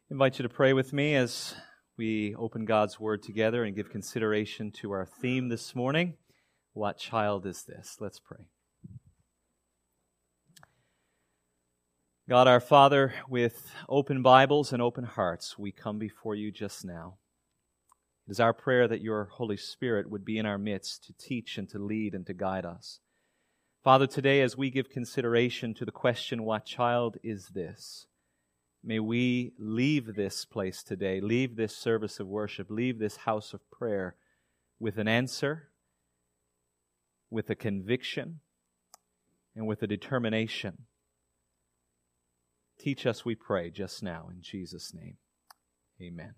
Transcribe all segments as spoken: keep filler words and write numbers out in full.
I invite you to pray with me as we open God's Word together and give consideration to our theme this morning. What child is this? Let's pray. God our Father, with open Bibles and open hearts, we come before you just now. It is our prayer that your Holy Spirit would be in our midst to teach and to lead and to guide us. Father, today as we give consideration to the question, what child is this? May we leave this place today, leave this service of worship, leave this house of prayer with an answer, with a conviction, and with a determination. Teach us, we pray, just now, in Jesus' name. Amen.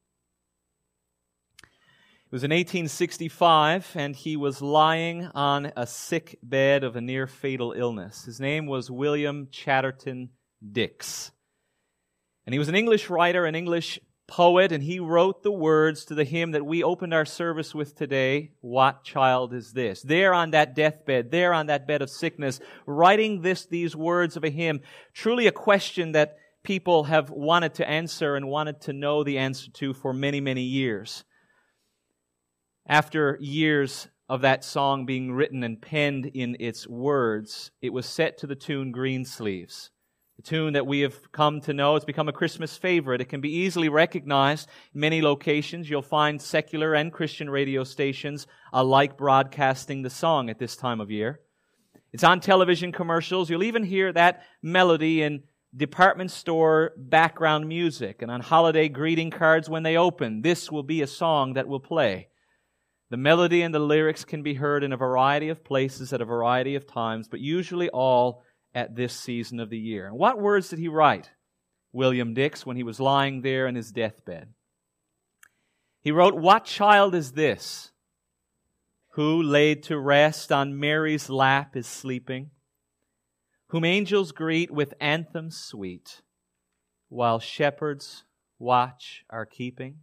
It was in eighteen sixty-five, and he was lying on a sick bed of a near-fatal illness. His name was William Chatterton Dix. And he was an English writer, an English poet, and he wrote the words to the hymn that we opened our service with today, What Child Is This? There on that deathbed, there on that bed of sickness, writing this, these words of a hymn, truly a question that people have wanted to answer and wanted to know the answer to for many, many years. After years of that song being written and penned in its words, it was set to the tune Greensleeves. A tune that we have come to know. It's become a Christmas favorite. It can be easily recognized in many locations. You'll find secular and Christian radio stations alike broadcasting the song at this time of year. It's on television commercials. You'll even hear that melody in department store background music and on holiday greeting cards when they open. This will be a song that will play. The melody and the lyrics can be heard in a variety of places at a variety of times, but usually all at this season of the year. And what words did he write, William Dix, when he was lying there in his deathbed? He wrote, What child is this, who laid to rest on Mary's lap is sleeping, whom angels greet with anthems sweet, while shepherds watch are keeping?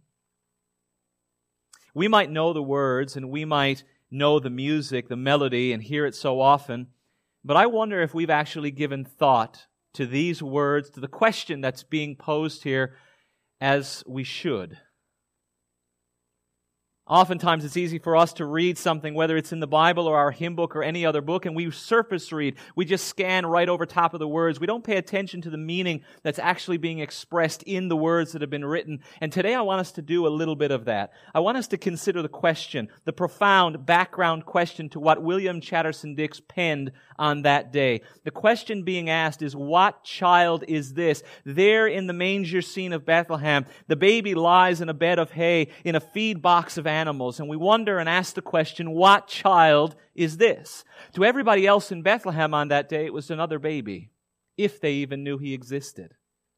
We might know the words, and we might know the music, the melody, and hear it so often, but I wonder if we've actually given thought to these words, to the question that's being posed here, as we should. Oftentimes it's easy for us to read something, whether it's in the Bible or our hymn book or any other book, and we surface read. We just scan right over top of the words. We don't pay attention to the meaning that's actually being expressed in the words that have been written. And today I want us to do a little bit of that. I want us to consider the question, the profound background question to what William Chatterton Dix penned on that day. The question being asked is, what child is this? There in the manger scene of Bethlehem, the baby lies in a bed of hay in a feed box of animals, and we wonder and ask the question, what child is this? To everybody else in Bethlehem on that day, it was another baby, if they even knew he existed.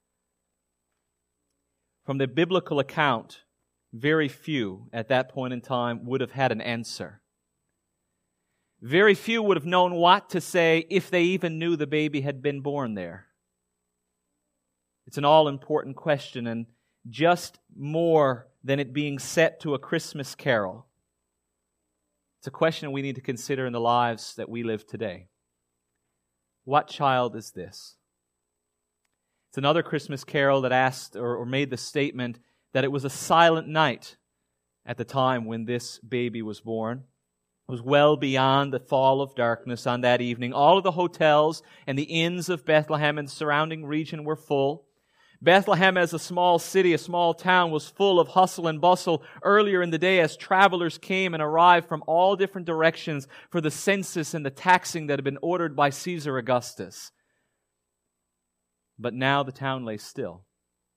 From the biblical account, very few at that point in time would have had an answer. Very few would have known what to say if they even knew the baby had been born there. It's an all-important question, and just more than it being set to a Christmas carol, it's a question we need to consider in the lives that we live today. What child is this? It's another Christmas carol that asked or, or made the statement that it was a silent night at the time when this baby was born. It was well beyond the fall of darkness on that evening. All of the hotels and the inns of Bethlehem and surrounding region were full. Bethlehem, as a small city, a small town, was full of hustle and bustle earlier in the day as travelers came and arrived from all different directions for the census and the taxing that had been ordered by Caesar Augustus. But now the town lay still.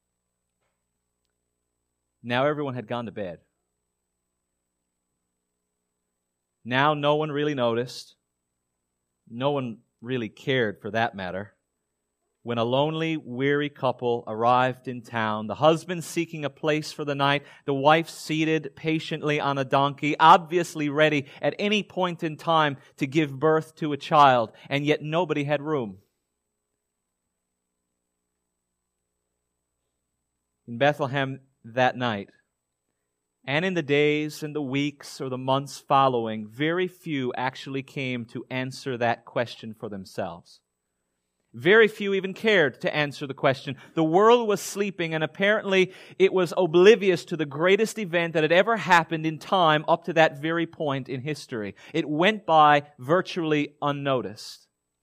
Now everyone had gone to bed. Now no one really noticed. No one really cared, for that matter. When a lonely, weary couple arrived in town, the husband seeking a place for the night, the wife seated patiently on a donkey, obviously ready at any point in time to give birth to a child, and yet nobody had room. In Bethlehem that night, and in the days and the weeks or the months following, very few actually came to answer that question for themselves. Very few even cared to answer the question. The world was sleeping, and apparently it was oblivious to the greatest event that had ever happened in time up to that very point in history. It went by virtually unnoticed.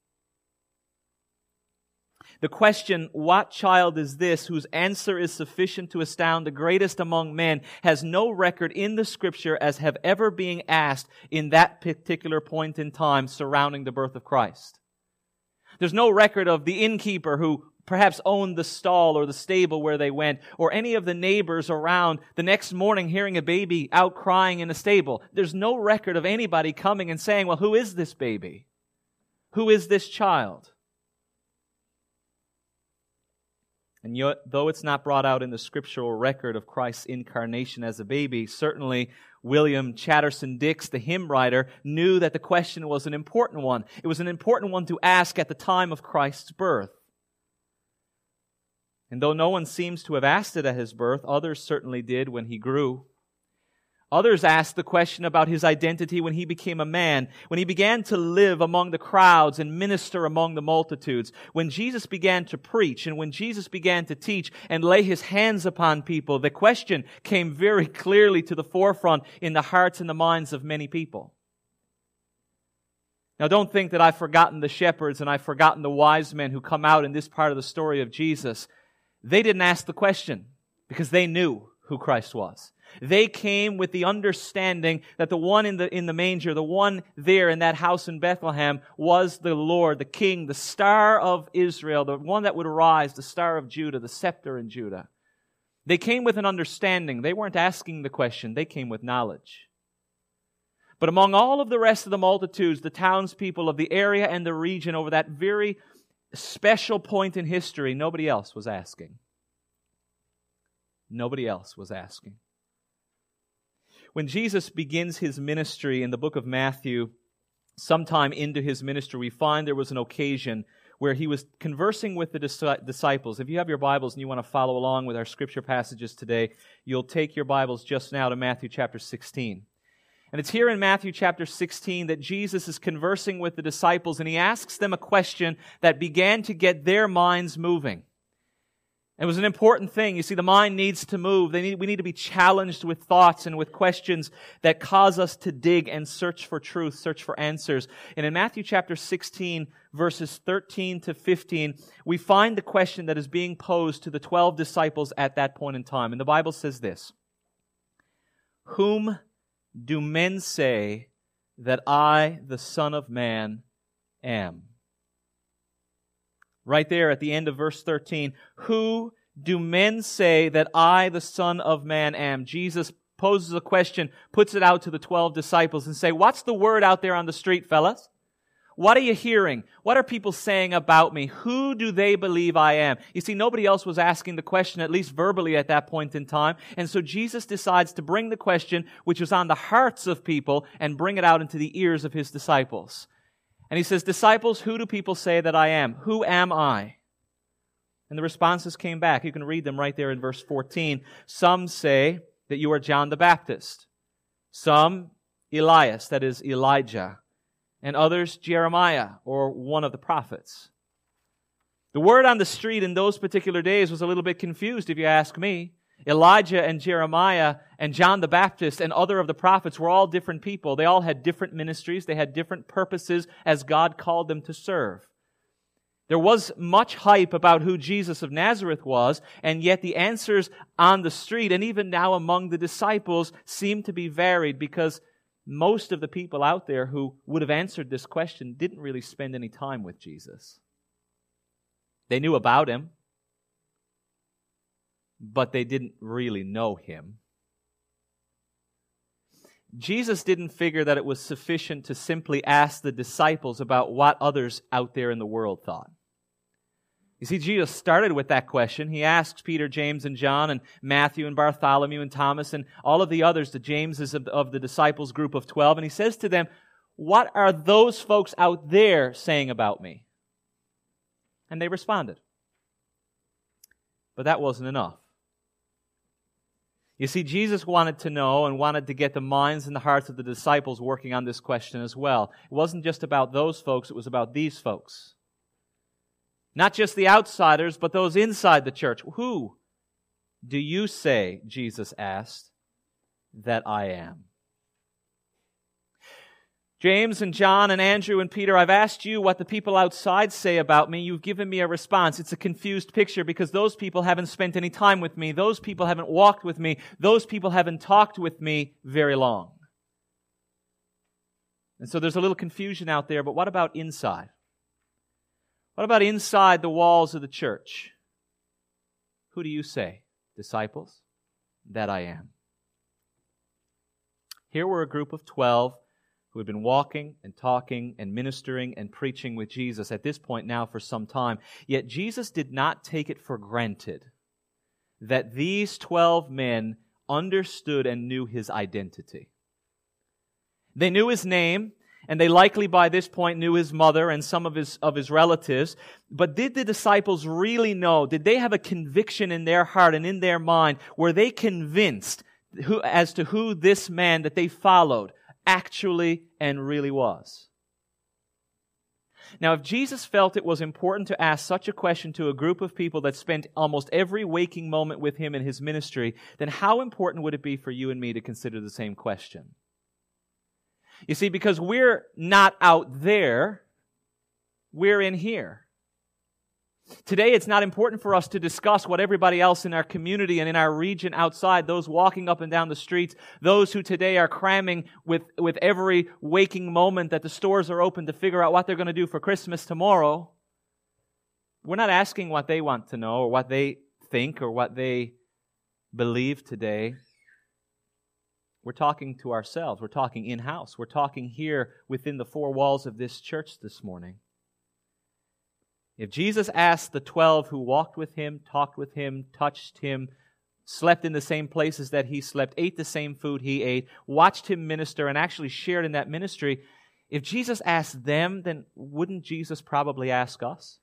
The question, what child is this whose answer is sufficient to astound the greatest among men, has no record in the Scripture as have ever being asked in that particular point in time surrounding the birth of Christ. There's no record of the innkeeper who perhaps owned the stall or the stable where they went, or any of the neighbors around the next morning hearing a baby out crying in a stable. There's no record of anybody coming and saying, well, who is this baby? Who is this child? And yet, though it's not brought out in the scriptural record of Christ's incarnation as a baby, certainly William Chatterton Dix, the hymn writer, knew that the question was an important one. It was an important one to ask at the time of Christ's birth. And though no one seems to have asked it at his birth, others certainly did when he grew. Others asked the question about his identity when he became a man, when he began to live among the crowds and minister among the multitudes, when Jesus began to preach and when Jesus began to teach and lay his hands upon people. The question came very clearly to the forefront in the hearts and the minds of many people. Now, don't think that I've forgotten the shepherds and I've forgotten the wise men who come out in this part of the story of Jesus. They didn't ask the question because they knew who Christ was. They came with the understanding that the one in the in the manger, the one there in that house in Bethlehem, was the Lord, the King, the star of Israel, the one that would arise, the star of Judah, the scepter in Judah. They came with an understanding. They weren't asking the question. They came with knowledge. But among all of the rest of the multitudes, the townspeople of the area and the region over that very special point in history, nobody else was asking. Nobody else was asking. When Jesus begins his ministry in the book of Matthew, sometime into his ministry, we find there was an occasion where he was conversing with the disciples. If you have your Bibles and you want to follow along with our scripture passages today, you'll take your Bibles just now to Matthew chapter sixteen. And it's here in Matthew chapter sixteen that Jesus is conversing with the disciples, and he asks them a question that began to get their minds moving. It was an important thing. You see, the mind needs to move. They need, we need to be challenged with thoughts and with questions that cause us to dig and search for truth, search for answers. And in Matthew chapter sixteen, verses thirteen to fifteen, we find the question that is being posed to the twelve disciples at that point in time. And the Bible says this: "Whom do men say that I, the Son of Man, am?" Right there at the end of verse thirteen, "Who do men say that I, the Son of Man, am?" Jesus poses a question, puts it out to the twelve disciples and say, what's the word out there on the street, fellas? What are you hearing? What are people saying about me? Who do they believe I am? You see, nobody else was asking the question, at least verbally at that point in time. And so Jesus decides to bring the question, which was on the hearts of people, and bring it out into the ears of his disciples. And he says, "Disciples, who do people say that I am? Who am I?" And the responses came back. You can read them right there in verse fourteen. "Some say that you are John the Baptist. Some, Elias, that is Elijah. And others, Jeremiah, or one of the prophets." The word on the street in those particular days was a little bit confused, if you ask me. Elijah and Jeremiah and John the Baptist and other of the prophets were all different people. They all had different ministries. They had different purposes as God called them to serve. There was much hype about who Jesus of Nazareth was, and yet the answers on the street and even now among the disciples seem to be varied, because most of the people out there who would have answered this question didn't really spend any time with Jesus. They knew about him, but they didn't really know him. Jesus didn't figure that it was sufficient to simply ask the disciples about what others out there in the world thought. You see, Jesus started with that question. He asks Peter, James, and John, and Matthew, and Bartholomew, and Thomas, and all of the others, the Jameses of, of the disciples group of twelve, and he says to them, "What are those folks out there saying about me?" And they responded. But that wasn't enough. You see, Jesus wanted to know and wanted to get the minds and the hearts of the disciples working on this question as well. It wasn't just about those folks, it was about these folks. Not just the outsiders, but those inside the church. Who do you say, Jesus asked, that I am? James and John and Andrew and Peter, I've asked you what the people outside say about me. You've given me a response. It's a confused picture because those people haven't spent any time with me. Those people haven't walked with me. Those people haven't talked with me very long. And so there's a little confusion out there, but what about inside? What about inside the walls of the church? Who do you say, disciples, that I am? Here were a group of twelve who had been walking and talking and ministering and preaching with Jesus at this point now for some time. Yet Jesus did not take it for granted that these twelve men understood and knew His identity. They knew His name, and they likely by this point knew His mother and some of His, of His relatives. But did the disciples really know? Did they have a conviction in their heart and in their mind? Were they convinced who, as to who this man that they followed actually and really was? Now, if Jesus felt it was important to ask such a question to a group of people that spent almost every waking moment with Him in His ministry, then how important would it be for you and me to consider the same question? You see, because we're not out there, we're in here. Today, it's not important for us to discuss what everybody else in our community and in our region outside, those walking up and down the streets, those who today are cramming with, with every waking moment that the stores are open to figure out what they're going to do for Christmas tomorrow. We're not asking what they want to know or what they think or what they believe today. We're talking to ourselves. We're talking in-house. We're talking here within the four walls of this church this morning. If Jesus asked the twelve who walked with Him, talked with Him, touched Him, slept in the same places that He slept, ate the same food He ate, watched Him minister, and actually shared in that ministry, if Jesus asked them, then wouldn't Jesus probably ask us?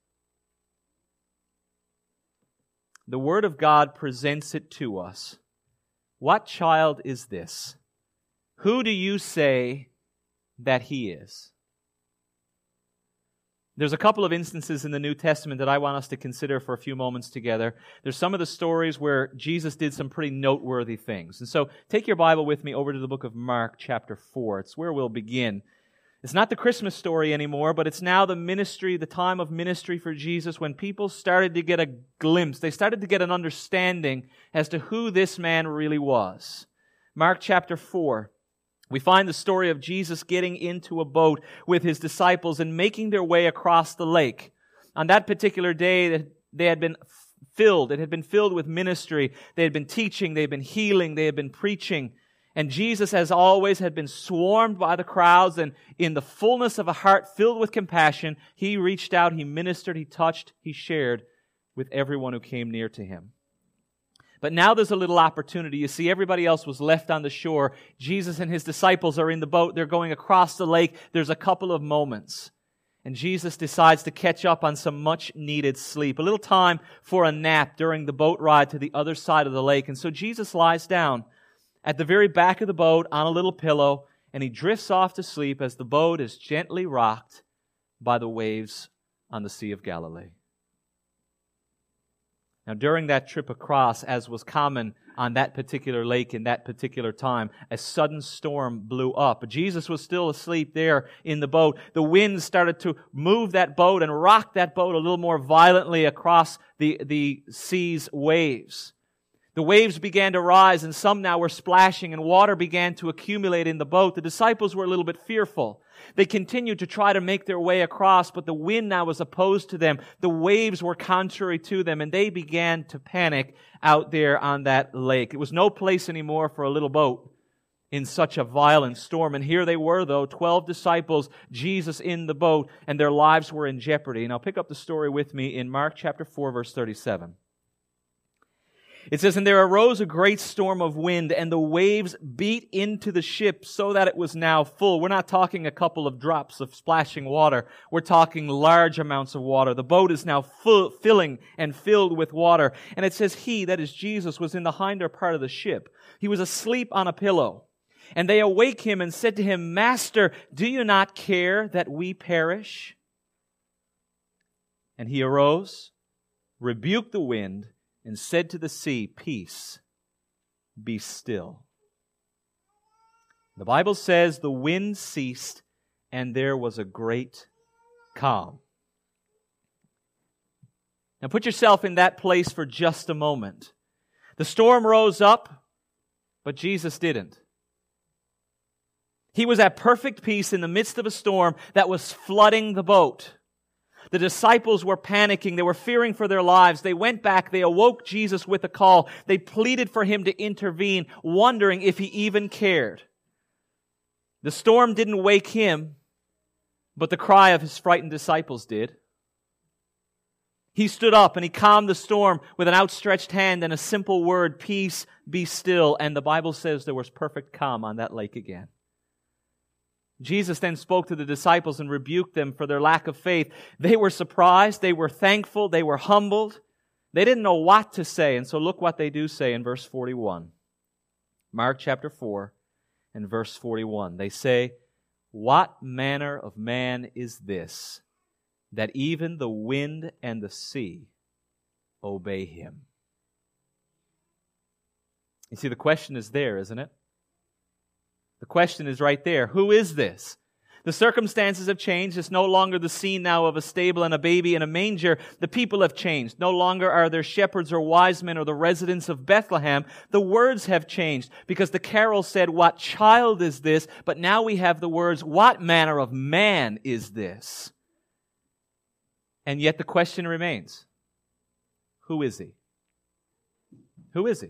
The Word of God presents it to us. What child is this? Who do you say that He is? There's a couple of instances in the New Testament that I want us to consider for a few moments together. There's some of the stories where Jesus did some pretty noteworthy things. And so take your Bible with me over to the book of Mark chapter four. It's where we'll begin. It's not the Christmas story anymore, but it's now the ministry, the time of ministry for Jesus when people started to get a glimpse. They started to get an understanding as to who this man really was. Mark chapter four. We find the story of Jesus getting into a boat with His disciples and making their way across the lake. On that particular day, they had been filled. It had been filled with ministry. They had been teaching. They had been healing. They had been preaching. And Jesus, as always, had been swarmed by the crowds, and in the fullness of a heart filled with compassion, He reached out, He ministered, He touched, He shared with everyone who came near to Him. But now there's a little opportunity. You see, everybody else was left on the shore. Jesus and His disciples are in the boat. They're going across the lake. There's a couple of moments. And Jesus decides to catch up on some much-needed sleep. A little time for a nap during the boat ride to the other side of the lake. And so Jesus lies down at the very back of the boat on a little pillow, and He drifts off to sleep as the boat is gently rocked by the waves on the Sea of Galilee. Now, during that trip across, as was common on that particular lake in that particular time, a sudden storm blew up. Jesus was still asleep there in the boat. The wind started to move that boat and rock that boat a little more violently across the, the sea's waves. The waves began to rise, and some now were splashing, and water began to accumulate in the boat. The disciples were a little bit fearful. They continued to try to make their way across, but the wind now was opposed to them. The waves were contrary to them, and they began to panic out there on that lake. It was no place anymore for a little boat in such a violent storm. And here they were, though, twelve disciples, Jesus in the boat, and their lives were in jeopardy. And I'll pick up the story with me in Mark chapter four, verse thirty-seven. It says, "And there arose a great storm of wind, and the waves beat into the ship so that it was now full." We're not talking a couple of drops of splashing water. We're talking large amounts of water. The boat is now full, filling and filled with water. And it says, "He," that is Jesus, "was in the hinder part of the ship. He was asleep on a pillow. And they awake him and said to him, 'Master, do you not care that we perish?' And he arose, rebuked the wind, and said to the sea, Peace, be still. The Bible says the wind ceased, and there was a great calm. Now put yourself in that place for just a moment. The storm rose up, but Jesus didn't. He was at perfect peace in the midst of a storm that was flooding the boat. The disciples were panicking. They were fearing for their lives. They went back. They awoke Jesus with a call. They pleaded for Him to intervene, wondering if He even cared. The storm didn't wake Him, but the cry of His frightened disciples did. He stood up and He calmed the storm with an outstretched hand and a simple word, Peace, be still. And the Bible says there was perfect calm on that lake again. Jesus then spoke to the disciples and rebuked them for their lack of faith. They were surprised. They were thankful. They were humbled. They didn't know what to say. And so look what they do say in verse forty-one. Mark chapter four and verse forty-one. They say, What manner of man is this, that even the wind and the sea obey Him? You see, the question is there, isn't it? The question is right there. Who is this? The circumstances have changed. It's no longer the scene now of a stable and a baby in a manger. The people have changed. No longer are there shepherds or wise men or the residents of Bethlehem. The words have changed because the carol said, What child is this? But now we have the words, What manner of man is this? And yet the question remains, who is He? Who is He?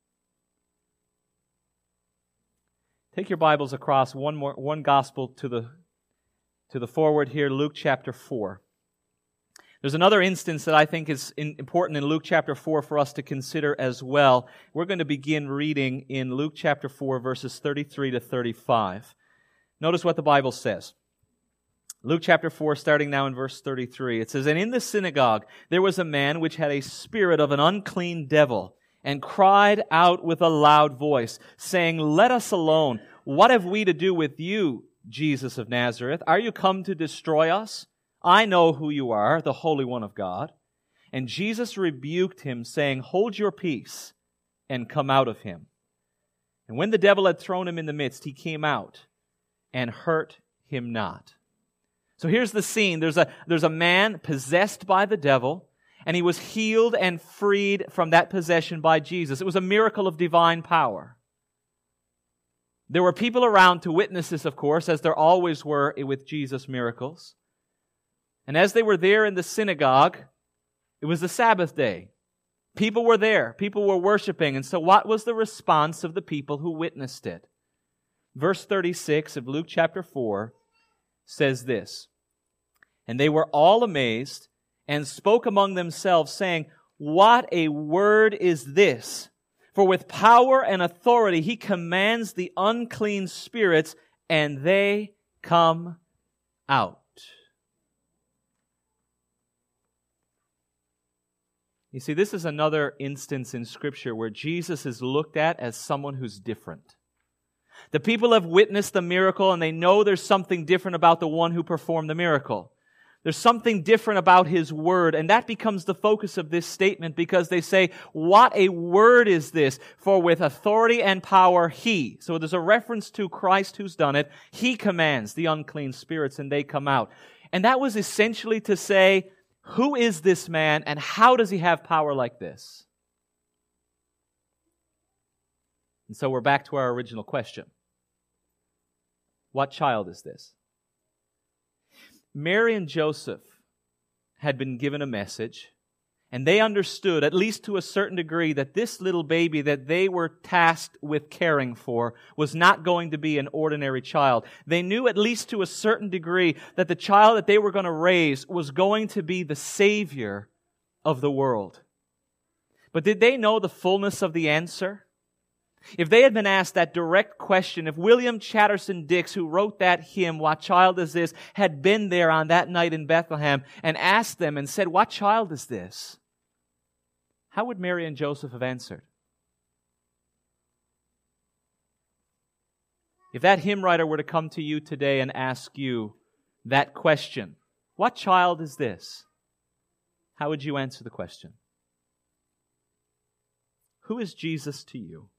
Take your Bibles across one more one gospel to the to the forward here, Luke chapter four. There's another instance that I think is in, important in Luke chapter four for us to consider as well. We're going to begin reading in Luke chapter four, verses thirty-three to thirty-five. Notice what the Bible says. Luke chapter four, starting now in verse thirty-three. It says, And in the synagogue there was a man which had a spirit of an unclean devil, and cried out with a loud voice, saying, Let us alone. What have we to do with you, Jesus of Nazareth? Are you come to destroy us? I know who you are, the Holy One of God. And Jesus rebuked him, saying, Hold your peace, and come out of him. And when the devil had thrown him in the midst, he came out, and hurt him not. So here's the scene. There's a, there's a man possessed by the devil, and he was healed and freed from that possession by Jesus. It was a miracle of divine power. There were people around to witness this, of course, as there always were with Jesus' miracles. And as they were there in the synagogue, it was the Sabbath day. People were there. People were worshiping. And so what was the response of the people who witnessed it? Verse thirty-six of Luke chapter four says this, And they were all amazed, and spoke among themselves, saying, What a word is this! For with power and authority He commands the unclean spirits, and they come out. You see, this is another instance in Scripture where Jesus is looked at as someone who's different. The people have witnessed the miracle, and they know there's something different about the one who performed the miracle. There's something different about His word, and that becomes the focus of this statement because they say, What a word is this? For with authority and power He, so there's a reference to Christ who's done it, He commands the unclean spirits and they come out. And that was essentially to say, who is this man and how does He have power like this? And so we're back to our original question. What child is this? Mary and Joseph had been given a message, and they understood, at least to a certain degree, that this little baby that they were tasked with caring for was not going to be an ordinary child. They knew, at least to a certain degree, that the child that they were going to raise was going to be the Savior of the world. But did they know the fullness of the answer? If they had been asked that direct question, if William Chatterton Dix, who wrote that hymn, What Child Is This?, had been there on that night in Bethlehem and asked them and said, What child is this? How would Mary and Joseph have answered? If that hymn writer were to come to you today and ask you that question, what child is this? how would you answer the question? Who is Jesus to you?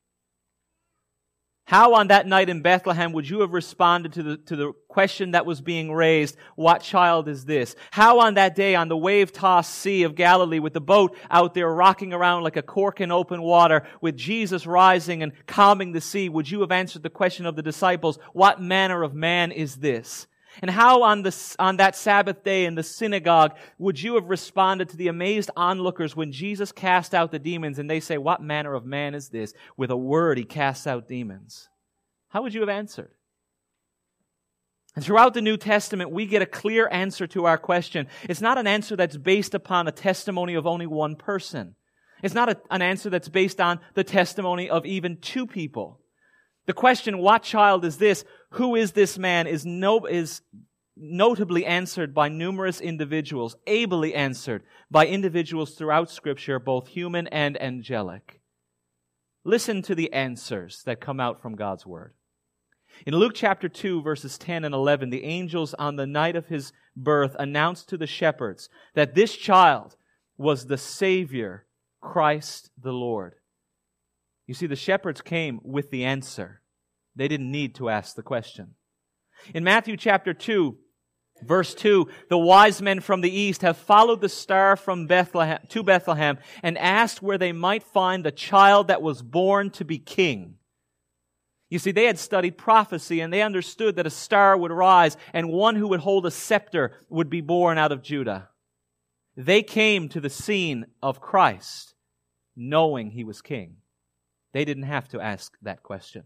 How on that night in Bethlehem would you have responded to the, to the question that was being raised, what child is this? How on that day on the wave-tossed Sea of Galilee with the boat out there rocking around like a cork in open water with Jesus rising and calming the sea, would you have answered the question of the disciples, what manner of man is this? And how on the, on that Sabbath day in the synagogue would you have responded to the amazed onlookers when Jesus cast out the demons and they say, what manner of man is this? With a word he casts out demons. How would you have answered? And throughout the New Testament, we get a clear answer to our question. It's not an answer that's based upon a testimony of only one person. It's not a, an answer that's based on the testimony of even two people. The question, what child is this? Who is this man? is no, is notably answered by numerous individuals, ably answered by individuals throughout Scripture, both human and angelic. Listen to the answers that come out from God's Word. In Luke chapter two, verses ten and eleven, the angels on the night of His birth announced to the shepherds that this child was the Savior, Christ the Lord. You see, the shepherds came with the answer. They didn't need to ask the question. In Matthew chapter two, verse two, the wise men from the east have followed the star from Bethlehem to Bethlehem and asked where they might find the child that was born to be king. You see, they had studied prophecy and they understood that a star would rise and one who would hold a scepter would be born out of Judah. They came to the scene of Christ knowing He was king. They didn't have to ask that question.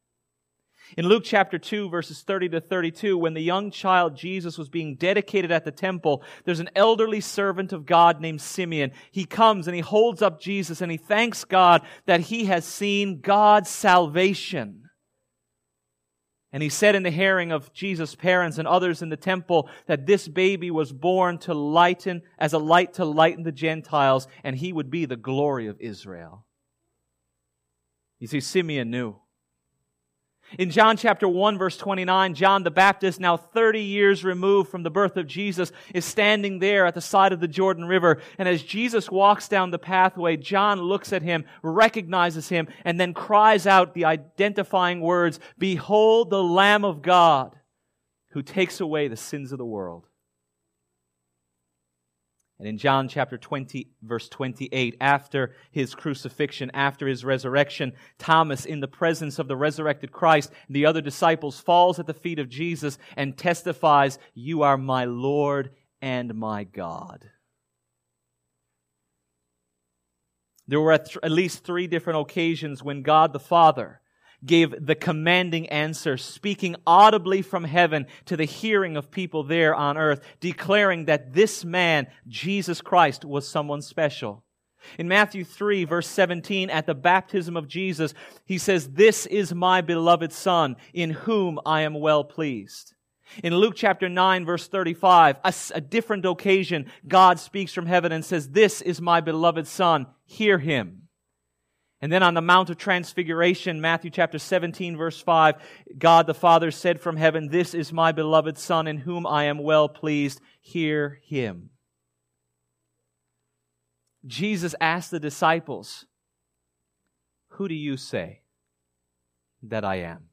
In Luke chapter two, verses thirty to thirty-two, when the young child Jesus was being dedicated at the temple, there's an elderly servant of God named Simeon. He comes and he holds up Jesus and he thanks God that he has seen God's salvation. And he said in the hearing of Jesus' parents and others in the temple that this baby was born to lighten, as a light to lighten the Gentiles, and he would be the glory of Israel. You see, Simeon knew. In John chapter one, verse twenty-nine, John the Baptist, now thirty years removed from the birth of Jesus, is standing there at the side of the Jordan River. And as Jesus walks down the pathway, John looks at him, recognizes him, and then cries out the identifying words, "Behold the Lamb of God, who takes away the sins of the world." And in John chapter twenty, verse twenty-eight, after His crucifixion, after His resurrection, Thomas, in the presence of the resurrected Christ, and the other disciples, falls at the feet of Jesus and testifies, "You are my Lord and my God." There were at, th- at least three different occasions when God the Father gave the commanding answer, speaking audibly from heaven to the hearing of people there on earth, declaring that this man, Jesus Christ, was someone special. In Matthew three, verse seventeen, at the baptism of Jesus, He says, "This is my beloved Son, in whom I am well pleased." In Luke chapter nine, verse thirty-five, a, a different occasion, God speaks from heaven and says, "This is my beloved Son, hear Him." And then on the Mount of Transfiguration, Matthew chapter seventeen, verse five, God the Father said from heaven, "This is my beloved Son, in whom I am well pleased. Hear Him." Jesus asked the disciples, "Who do you say that I am?"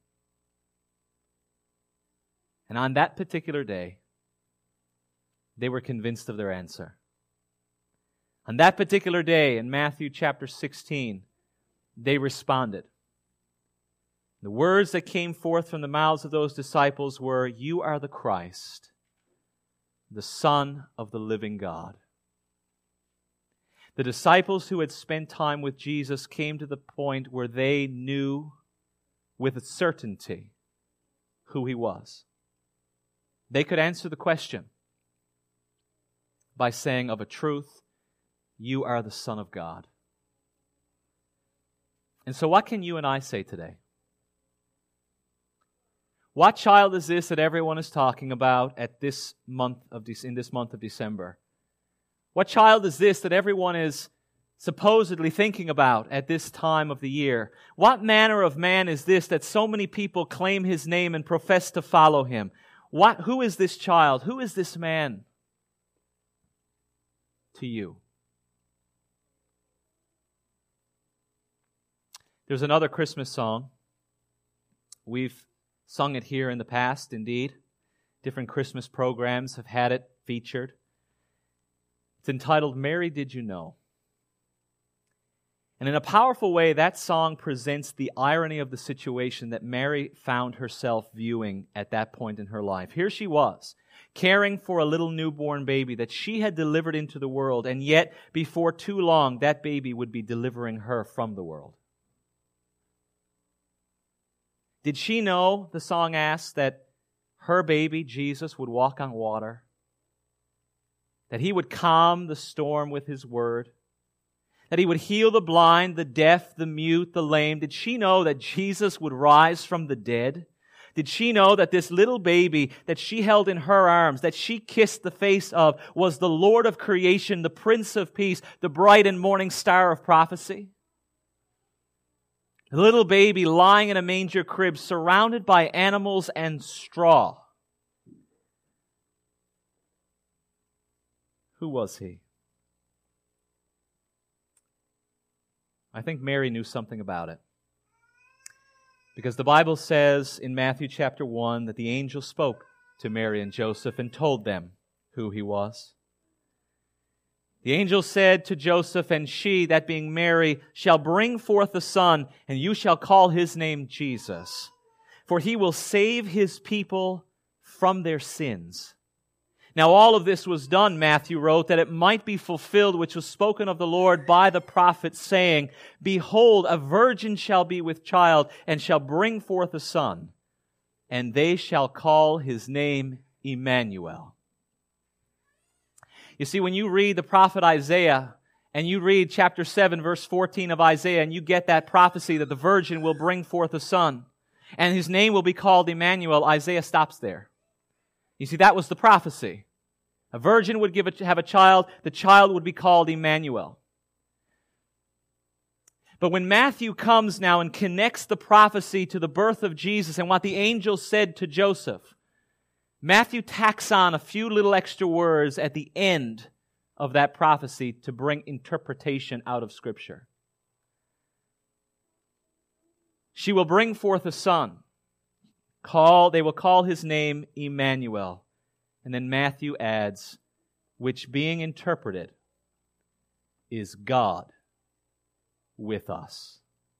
And on that particular day, they were convinced of their answer. On that particular day, in Matthew chapter sixteen, they responded. The words that came forth from the mouths of those disciples were, "You are the Christ, the Son of the living God." The disciples who had spent time with Jesus came to the point where they knew with certainty who He was. They could answer the question by saying of a truth, "You are the Son of God." And so what can you and I say today? What child is this that everyone is talking about at this month of De- in this month of December? What child is this that everyone is supposedly thinking about at this time of the year? What manner of man is this that so many people claim His name and profess to follow Him? What, who is this child? Who is this man? to you. There's another Christmas song. We've sung it here in the past, indeed. Different Christmas programs have had it featured. It's entitled, Mary, Did You Know? And in a powerful way, that song presents the irony of the situation that Mary found herself viewing at that point in her life. Here she was, caring for a little newborn baby that she had delivered into the world, and yet, before too long, that baby would be delivering her from the world. Did she know, the song asks, that her baby, Jesus, would walk on water? That He would calm the storm with His word? That He would heal the blind, the deaf, the mute, the lame? Did she know that Jesus would rise from the dead? Did she know that this little baby that she held in her arms, that she kissed the face of, was the Lord of creation, the Prince of Peace, the bright and morning star of prophecy? A little baby lying in a manger crib, surrounded by animals and straw. Who was He? I think Mary knew something about it. Because the Bible says in Matthew chapter one that the angel spoke to Mary and Joseph and told them who He was. The angel said to Joseph, and she, that being Mary, shall bring forth a son, and you shall call His name Jesus. For He will save His people from their sins. Now all of this was done, Matthew wrote, that it might be fulfilled which was spoken of the Lord by the prophet, saying, Behold, a virgin shall be with child, and shall bring forth a son, and they shall call His name Emmanuel. You see, when you read the prophet Isaiah, and you read chapter seven, verse fourteen of Isaiah, and you get that prophecy that the virgin will bring forth a son, and His name will be called Emmanuel, Isaiah stops there. You see, that was the prophecy. A virgin would give a, have a child, the child would be called Emmanuel. But when Matthew comes now and connects the prophecy to the birth of Jesus and what the angel said to Joseph, Matthew tacks on a few little extra words at the end of that prophecy to bring interpretation out of Scripture. She will bring forth a son. Call, they will call His name Emmanuel. And then Matthew adds, which being interpreted is God with us.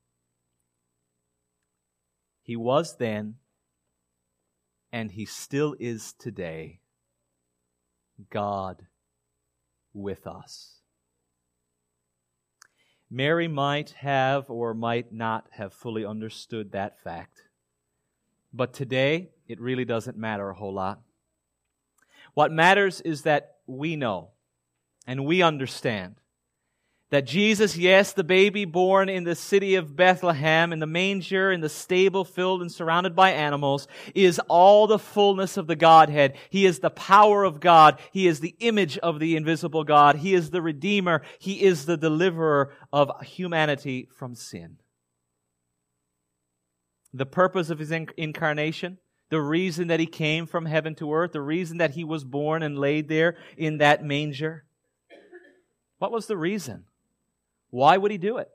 He was then, and He still is today, God with us. Mary might have or might not have fully understood that fact. But today, it really doesn't matter a whole lot. What matters is that we know and we understand that Jesus, yes, the baby born in the city of Bethlehem, in the manger, in the stable filled and surrounded by animals, is all the fullness of the Godhead. He is the power of God. He is the image of the invisible God. He is the Redeemer. He is the deliverer of humanity from sin. The purpose of His incarnation, the reason that He came from heaven to earth, the reason that He was born and laid there in that manger. What was the reason? Why would He do it?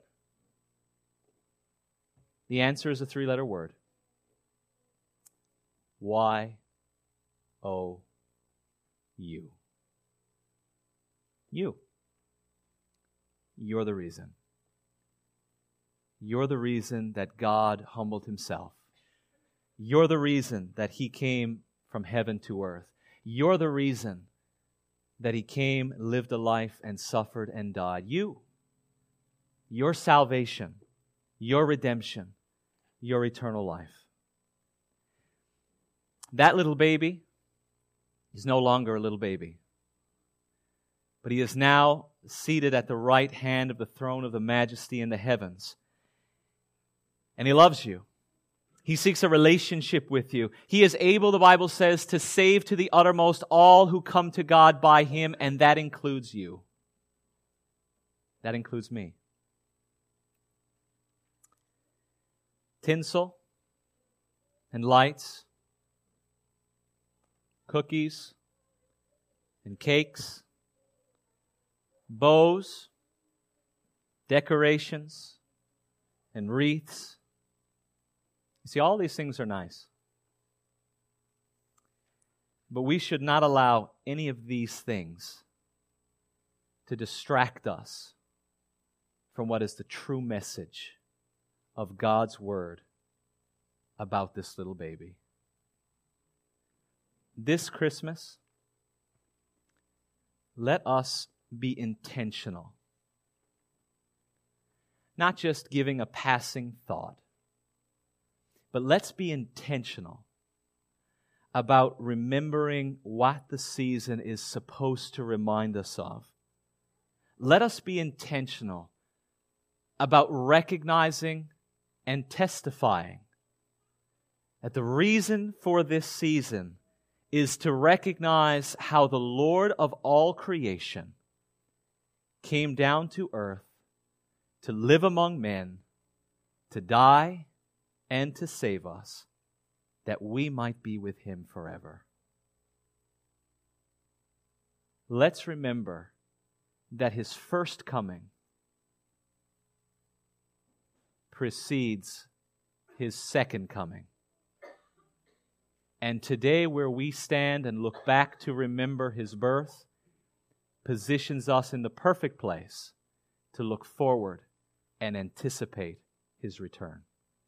The answer is a three-letter word. Y O U. You. You're the reason. You're the reason that God humbled Himself. You're the reason that He came from heaven to earth. You're the reason that He came, lived a life, and suffered and died. You. Your salvation, your redemption, your eternal life. That little baby is no longer a little baby, but He is now seated at the right hand of the throne of the Majesty in the heavens. And He loves you. He seeks a relationship with you. He is able, the Bible says, to save to the uttermost all who come to God by Him, and that includes you. That includes me. Tinsel and lights, cookies and cakes, bows, decorations, and wreaths. You see, all these things are nice. But we should not allow any of these things to distract us from what is the true message of God's Word about this little baby. This Christmas, let us be intentional. Not just giving a passing thought, but let's be intentional about remembering what the season is supposed to remind us of. Let us be intentional about recognizing and testifying that the reason for this season is to recognize how the Lord of all creation came down to earth to live among men, to die, and to save us, that we might be with Him forever. Let's remember that His first coming precedes His second coming. And today, where we stand and look back to remember His birth, positions us in the perfect place to look forward and anticipate His return.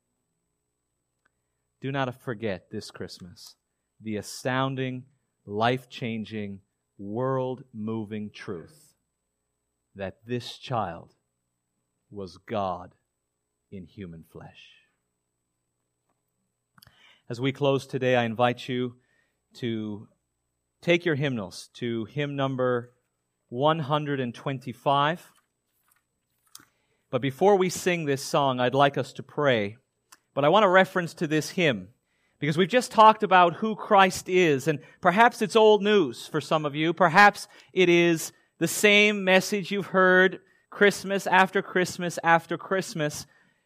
Do not forget this Christmas the astounding, life-changing, world-moving truth that this child was God in human flesh. As we close today, I invite you to take your hymnals to hymn number one hundred twenty-five. But before we sing this song, I'd like us to pray. But I want to reference to this hymn, because we've just talked about who Christ is, and perhaps it's old news for some of you. Perhaps it is the same message you've heard Christmas after Christmas after Christmas.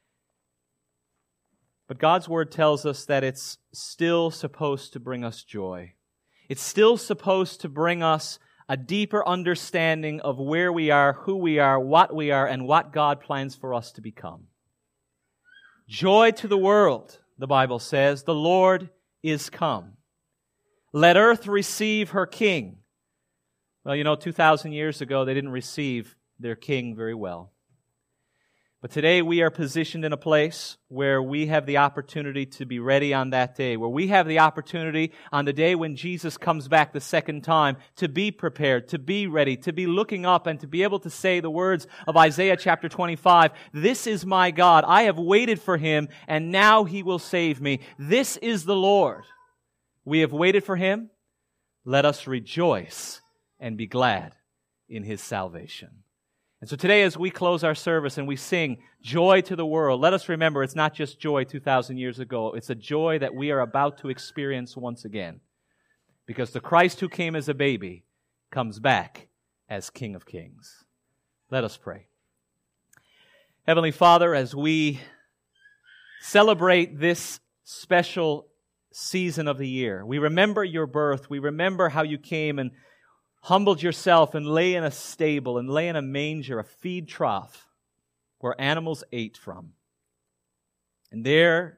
But God's Word tells us that it's still supposed to bring us joy. It's still supposed to bring us a deeper understanding of where we are, who we are, what we are, and what God plans for us to become. Joy to the world, the Bible says, the Lord is come. Let earth receive her King. Well, you know, two thousand years ago, they didn't receive their King very well. But today we are positioned in a place where we have the opportunity to be ready on that day, where we have the opportunity on the day when Jesus comes back the second time to be prepared, to be ready, to be looking up and to be able to say the words of Isaiah chapter twenty-five, "This is my God, I have waited for Him, and now He will save me. This is the Lord. We have waited for Him. Let us rejoice and be glad in His salvation." And so today, as we close our service and we sing joy to the world, let us remember it's not just joy two thousand years ago. It's a joy that we are about to experience once again. Because the Christ who came as a baby comes back as King of Kings. Let us pray. Heavenly Father, as we celebrate this special season of the year, we remember your birth. We remember how you came and humbled yourself and lay in a stable and lay in a manger, a feed trough where animals ate from. And there,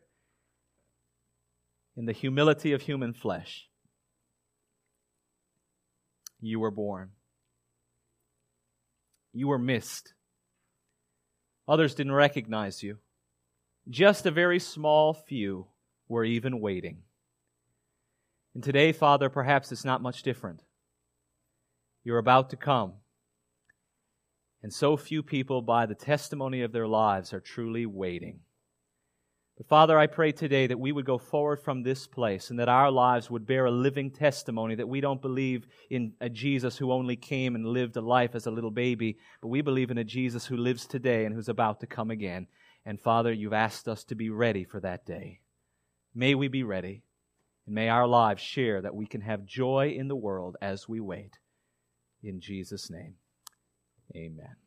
in the humility of human flesh, you were born. You were missed. Others didn't recognize you. Just a very small few were even waiting. And today, Father, perhaps it's not much different. You're about to come. And so few people, by the testimony of their lives, are truly waiting. But Father, I pray today that we would go forward from this place and that our lives would bear a living testimony that we don't believe in a Jesus who only came and lived a life as a little baby, but we believe in a Jesus who lives today and who's about to come again. And Father, you've asked us to be ready for that day. May we be ready, and may our lives share that we can have joy in the world as we wait. In Jesus' name, amen.